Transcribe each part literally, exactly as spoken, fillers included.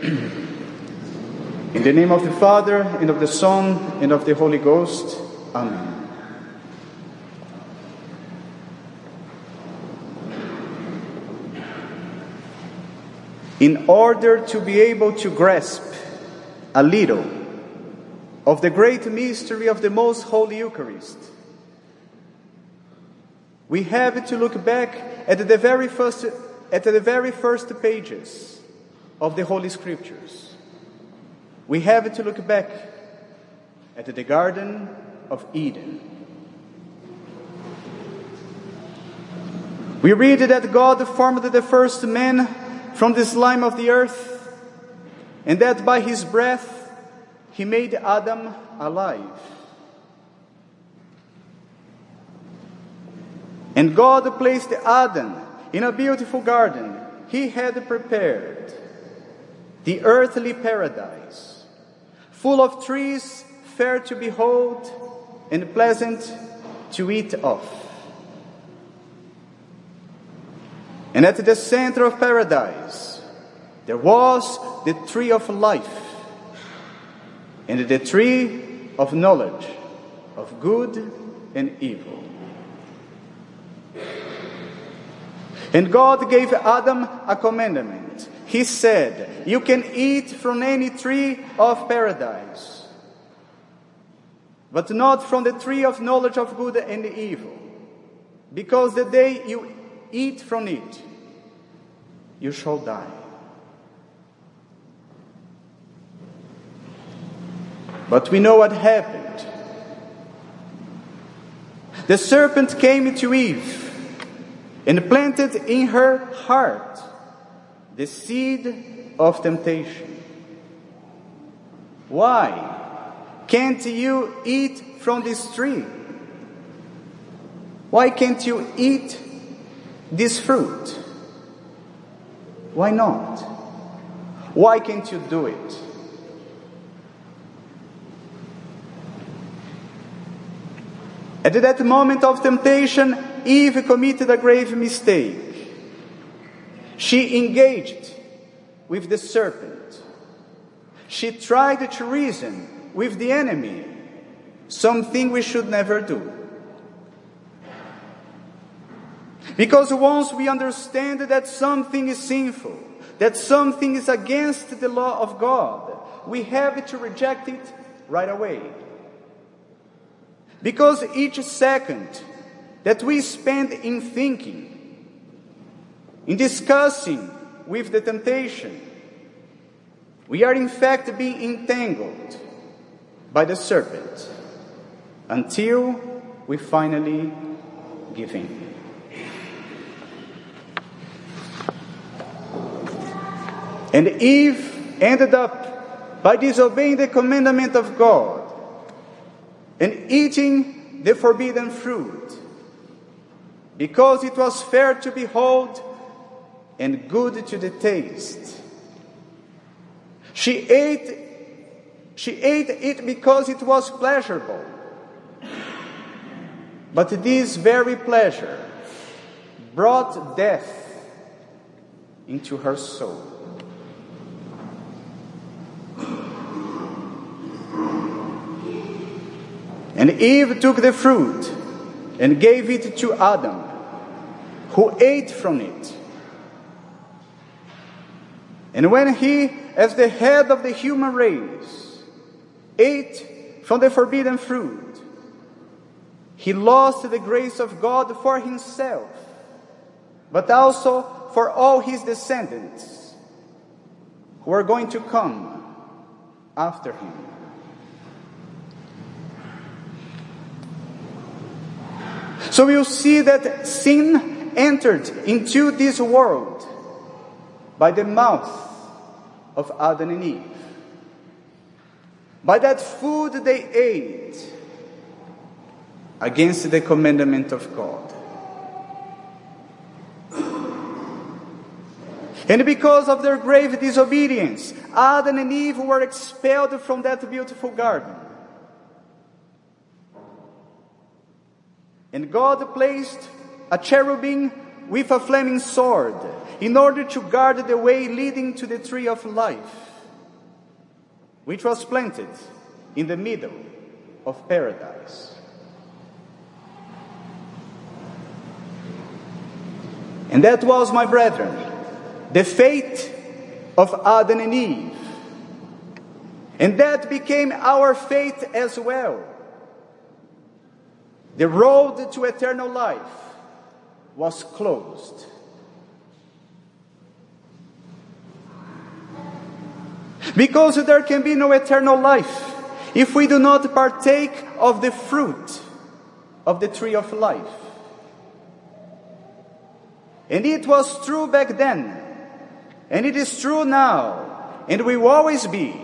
In the name of the Father, and of the Son, and of the Holy Ghost. Amen. In order to be able to grasp a little of the great mystery of the Most Holy Eucharist, we have to look back at the very first, at the very first pages of the Holy Scriptures. We have to look back at the Garden of Eden. We read that God formed the first man from the slime of the earth, and that by his breath he made Adam alive. And God placed Adam in a beautiful garden he had prepared, the earthly paradise, full of trees fair to behold and pleasant to eat of. And at the center of paradise there was the tree of life, and the tree of knowledge of good and evil. And God gave Adam a commandment. He said, "You can eat from any tree of paradise, but not from the tree of knowledge of good and evil, because the day you eat from it, you shall die." But we know what happened. The serpent came to Eve and planted in her heart the seed of temptation. Why can't you eat from this tree? Why can't you eat this fruit? Why not? Why can't you do it? At that moment of temptation, Eve committed a grave mistake. She engaged with the serpent. She tried to reason with the enemy, something we should never do. Because once we understand that something is sinful, that something is against the law of God, we have to reject it right away. Because each second that we spend in thinking, in discussing with the temptation, we are in fact being entangled by the serpent until we finally give in. And Eve ended up by disobeying the commandment of God and eating the forbidden fruit, because it was fair to behold and good to the taste. She ate, she ate it because it was pleasurable. But this very pleasure brought death into her soul. And Eve took the fruit and gave it to Adam, who ate from it. And when he, as the head of the human race, ate from the forbidden fruit, he lost the grace of God for himself, but also for all his descendants who are going to come after him. So you see that sin entered into this world by the mouth of Adam and Eve. By that food they ate against the commandment of God. And because of their grave disobedience, Adam and Eve were expelled from that beautiful garden. And God placed a cherubim with a flaming sword in order to guard the way leading to the tree of life, which was planted in the middle of paradise. And that was, my brethren, the fate of Adam and Eve. And that became our fate as well. The road to eternal life was closed. Because there can be no eternal life if we do not partake of the fruit of the tree of life. And it was true back then, and it is true now, and will always be.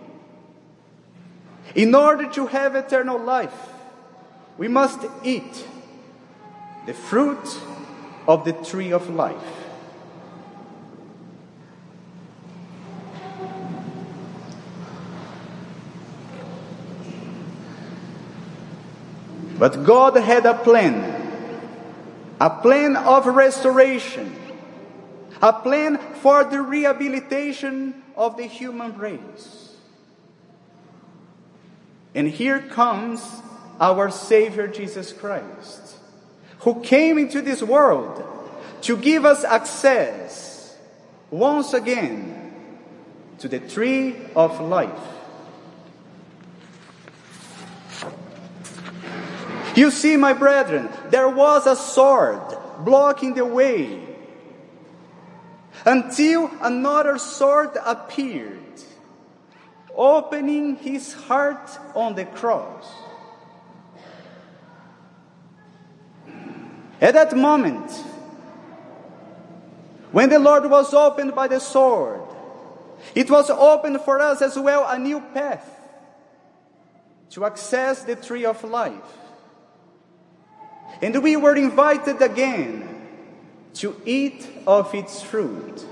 In order to have eternal life, we must eat the fruit of the tree of life. But God had a plan, a plan of restoration, a plan for the rehabilitation of the human race. And here comes our Savior Jesus Christ, who came into this world to give us access once again to the tree of life. You see, my brethren, there was a sword blocking the way until another sword appeared, opening his heart on the cross. At that moment, when the Lord was opened by the sword, it was opened for us as well a new path to access the tree of life. And we were invited again to eat of its fruit.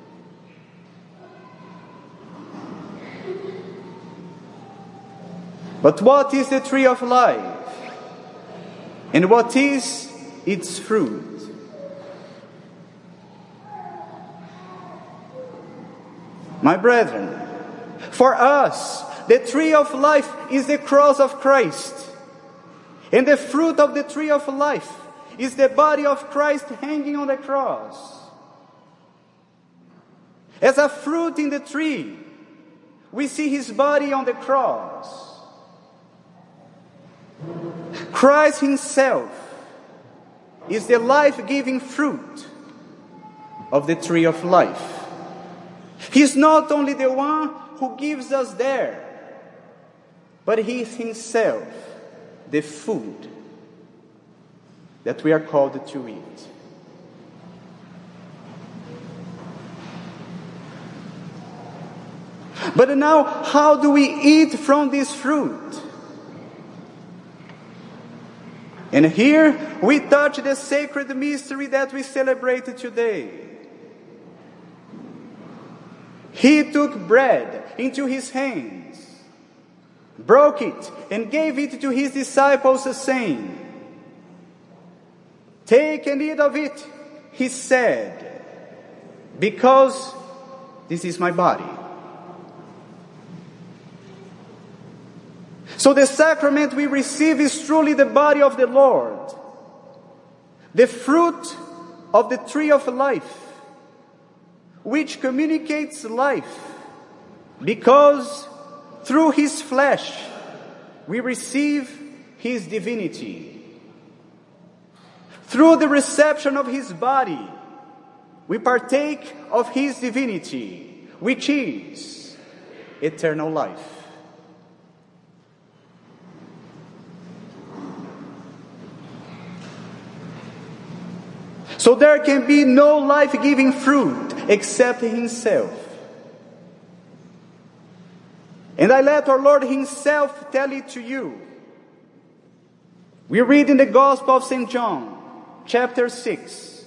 But what is the tree of life? And what is its fruit? My brethren, for us, the tree of life is the cross of Christ. And the fruit of the tree of life is the body of Christ hanging on the cross. As a fruit in the tree, we see his body on the cross. Christ himself is the life-giving fruit of the tree of life. He's not only the one who gives us there, but he is himself the food that we are called to eat. But now, how do we eat from this fruit? And here we touch the sacred mystery that we celebrate today. He took bread into his hands, broke it, and gave it to his disciples, saying, "Take and eat of it," he said, "because this is my body." So the sacrament we receive is truly the body of the Lord, the fruit of the tree of life, which communicates life, because through his flesh we receive his divinity. Through the reception of his body, we partake of his divinity, which is eternal life. So there can be no life-giving fruit except himself. And I let our Lord himself tell it to you. We read in the Gospel of Saint John, chapter six,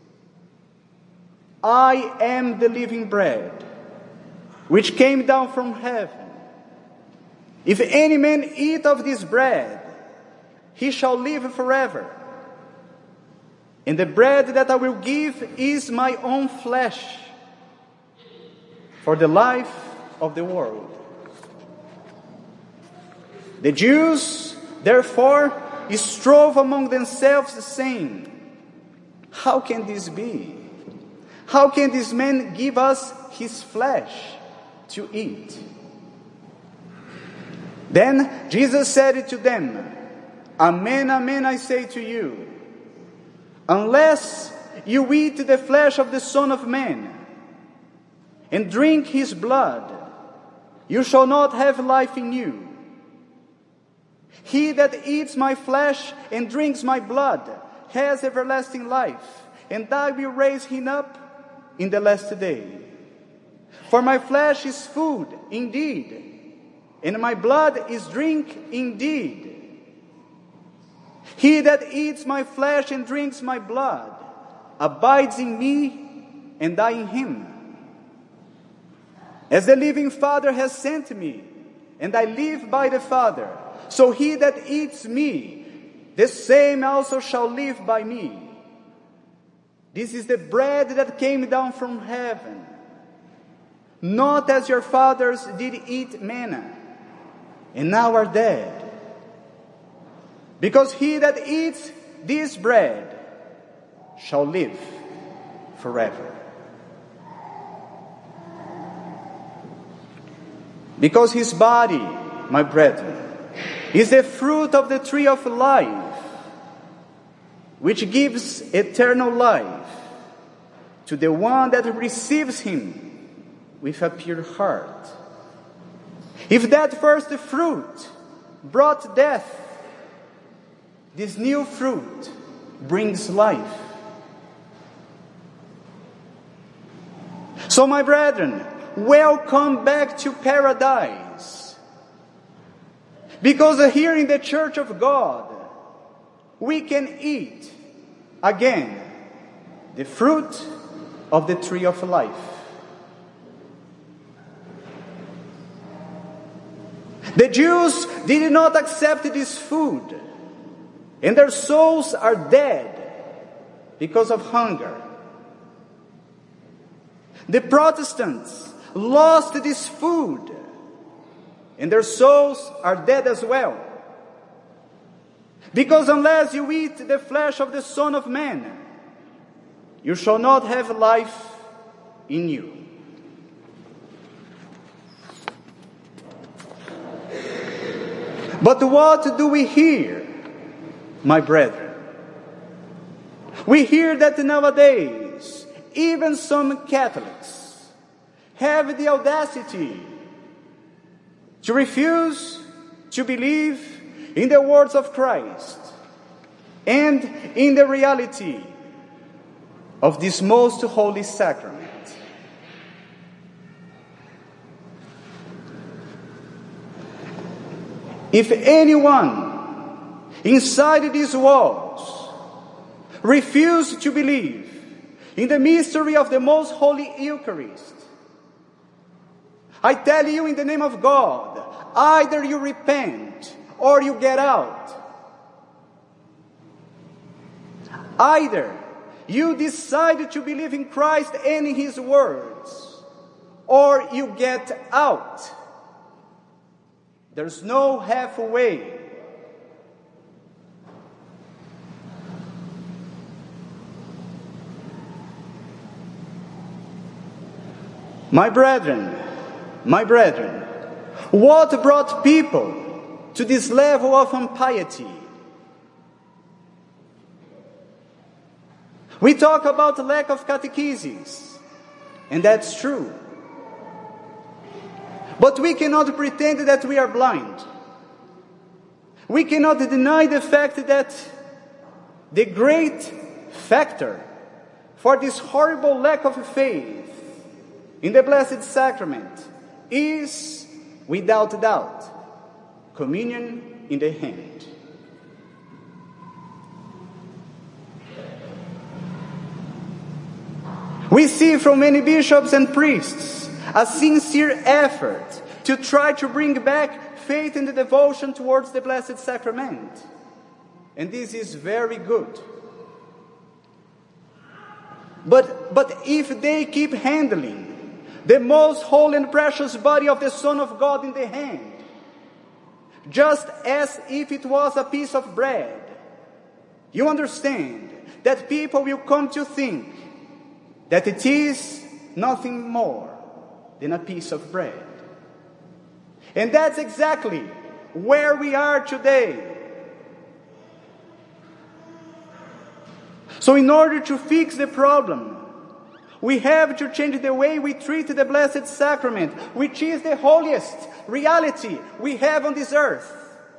"I am the living bread, which came down from heaven. If any man eat of this bread, he shall live forever. And the bread that I will give is my own flesh, for the life of the world. The Jews, therefore, strove among themselves, saying, how can this be? How can this man give us his flesh to eat? Then Jesus said to them, Amen, amen, I say to you, unless you eat the flesh of the Son of Man and drink his blood, you shall not have life in you. He that eats my flesh and drinks my blood has everlasting life, and I will raise him up in the last day. For my flesh is food indeed, and my blood is drink indeed. He that eats my flesh and drinks my blood abides in me, and I in him. As the living Father has sent me, and I live by the Father, so he that eats me, the same also shall live by me. This is the bread that came down from heaven, not as your fathers did eat manna, and now are dead. Because he that eats this bread shall live forever. Because his body, my brethren, is the fruit of the tree of life, which gives eternal life to the one that receives him with a pure heart. If that first fruit brought death, this new fruit brings life. So, my brethren, welcome back to paradise. Because here in the Church of God, we can eat again the fruit of the tree of life. The Jews did not accept this food, and their souls are dead because of hunger. The Protestants lost this food, and their souls are dead as well. Because unless you eat the flesh of the Son of Man, you shall not have life in you. But what do we hear, my brethren? We hear that nowadays, even some Catholics have the audacity to refuse to believe in the words of Christ and in the reality of this most holy sacrament. If anyone inside these walls refuse to believe in the mystery of the most holy Eucharist, I tell you in the name of God, either you repent or you get out. Either you decide to believe in Christ and in His words, or you get out. There's no halfway. My brethren, my brethren, what brought people to this level of impiety? We talk about lack of catechesis, and that's true. But we cannot pretend that we are blind. We cannot deny the fact that the great factor for this horrible lack of faith in the Blessed Sacrament is, without doubt, communion in the hand. We see from many bishops and priests a sincere effort to try to bring back faith and devotion towards the Blessed Sacrament. And this is very good. But, but if they keep handling the most holy and precious body of the Son of God in the hand, just as if it was a piece of bread, you understand that people will come to think that it is nothing more than a piece of bread. And that's exactly where we are today. So in order to fix the problem, we have to change the way we treat the Blessed Sacrament, which is the holiest reality we have on this earth.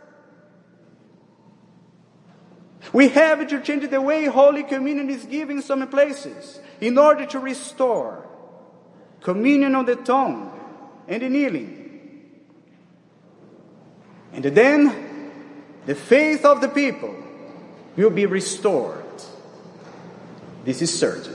We have to change the way Holy Communion is given in some places in order to restore communion on the tongue and the kneeling. And then the faith of the people will be restored. This is certain.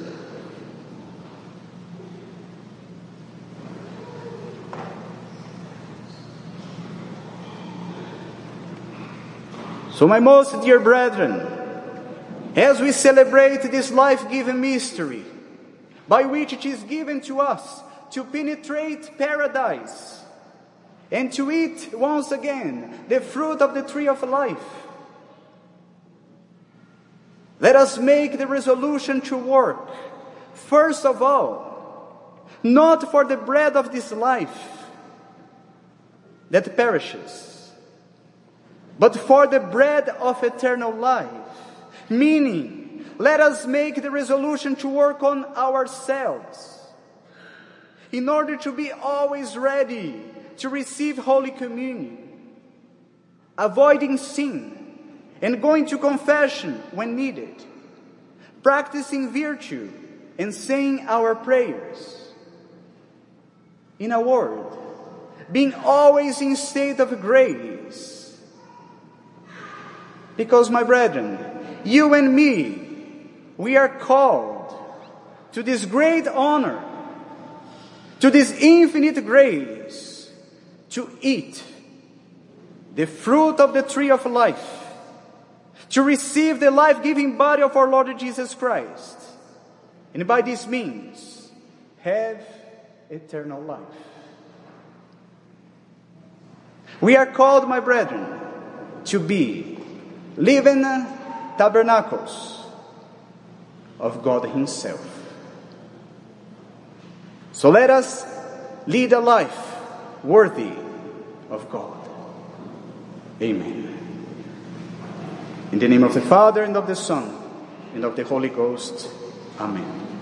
So, my most dear brethren, as we celebrate this life-giving mystery, by which it is given to us to penetrate paradise and to eat once again the fruit of the tree of life, let us make the resolution to work, first of all, not for the bread of this life that perishes, but for the bread of eternal life. Meaning, let us make the resolution to work on ourselves in order to be always ready to receive Holy Communion, avoiding sin and going to confession when needed, practicing virtue and saying our prayers. In a word, being always in state of grace. Because, my brethren, you and me, we are called to this great honor, to this infinite grace, to eat the fruit of the tree of life, to receive the life-giving body of our Lord Jesus Christ, and by this means have eternal life. We are called, my brethren, to be living tabernacles of God Himself. So let us lead a life worthy of God. Amen. In the name of the Father, and of the Son, and of the Holy Ghost. Amen.